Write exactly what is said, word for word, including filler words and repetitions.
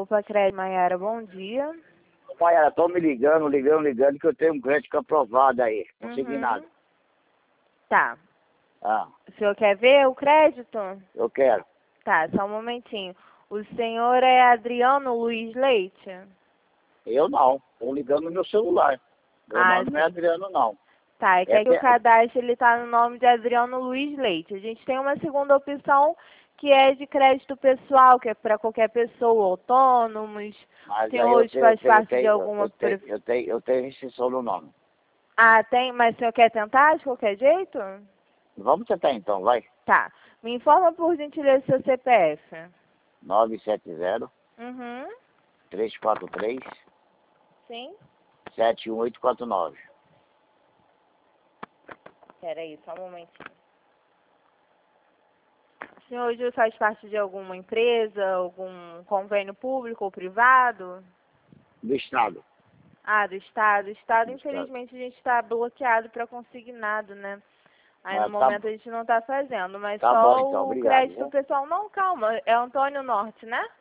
Opa, Crédito Maiara, bom dia. Maiara, estão me ligando, ligando, ligando, que eu tenho um crédito aprovado aí. Não consegui Uhum. nada. Tá. Ah, O senhor quer ver o crédito? eu quero. Tá, só um momentinho. O senhor é Adriano Luiz Leite? Eu não. Estão ligando no meu celular. Meu Ah, nome não é Adriano, não. Tá, é que, É é que o que- cadastro ele tá no nome de Adriano Luiz Leite. A gente tem uma segunda opção que é de crédito pessoal, que é para qualquer pessoa, autônomos. O Mas aí senhor eu hoje tenho, eu faz tenho, eu parte de tenho, alguma... eu tenho, pre- eu tenho, eu tenho restrição no nome. Ah, tem, mas o senhor quer tentar de qualquer jeito? Vamos tentar então, vai. Tá. Me informa por gentileza seu C P F. nove sete zero, Uhum. três quatro três, Sim. sete um oito quatro nove. Peraí, só um momentinho. O senhor hoje faz parte de alguma empresa, algum convênio público ou privado? Do Estado. Ah, do Estado. O Estado, Do Estado. infelizmente, a gente está bloqueado para consignado, né? Aí no Ah, tá, momento a gente não está fazendo, mas tá bom só então, o obrigado. crédito Viu? pessoal. Não, calma, é Antônio Norte, né?